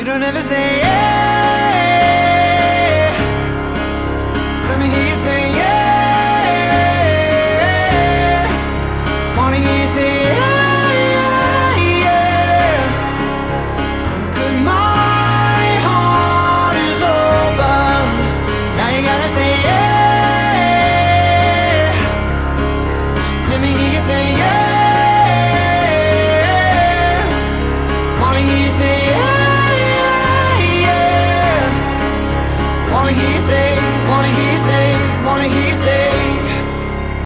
don't ever say yeah. Let me hear you say yeah. Wanna hear you say yeah, yeah. Good, my heart is open. Now you gotta say yeah. Let me hear you say yeah. Wanna hear you say yeah, yeah. Wanna hear you say